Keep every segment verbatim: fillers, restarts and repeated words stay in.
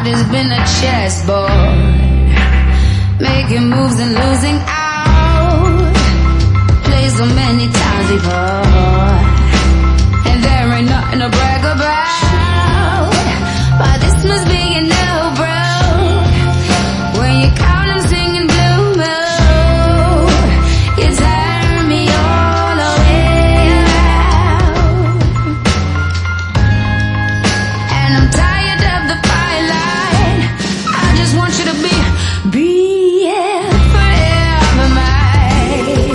has been a chessboard, making moves and losing out. Played so many times before, and there ain't nothing to brag about. But this must be a new road, when you count them singing blue moon. You turn me all the way around, and I'm tired of the firelight. I just want you to be, be yeah, forever mine.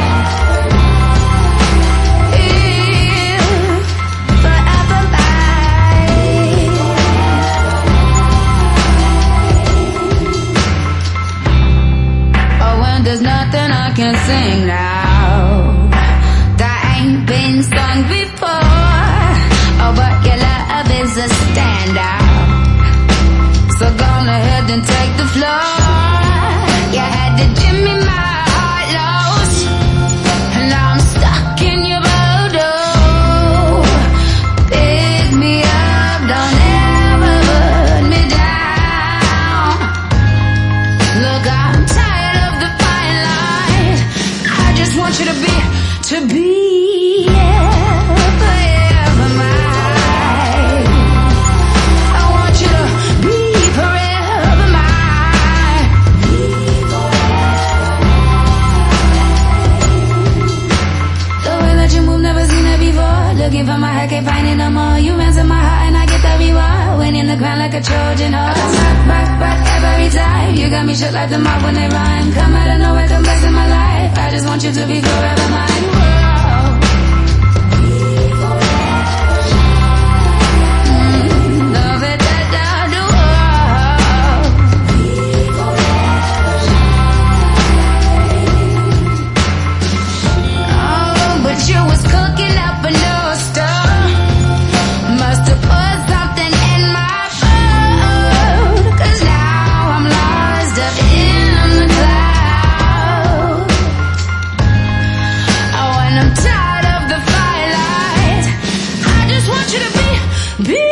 Yeah, forever mine. Oh, when there's nothing I can sing now that ain't been sung before. Oh, but your love is a standout, so go ahead and take the floor. You had to give me my heart lost, and now I'm stuck in your voodoo. Pick me up, don't ever put me down. Look, I'm tired of the fine line. I just want you to be, to be, yeah, forever mine. I want you to be forever mine. The way that you move, never seen it before. Looking for my head, can't find it no more. You answer my heart and I get the reward. Winning the crown like a Trojan horse. Back, back, back every time. You got me shut like the mob when they rhyme. Come out of nowhere, come back to my life. I just want you to be forever mine. Whoa. Mm, love it that I do. Oh, but you was cooking up a new store. Must have put something in my food, 'cause now I'm lost up in the clouds. Oh, and I'm tired of the firelight. I just want you to be, be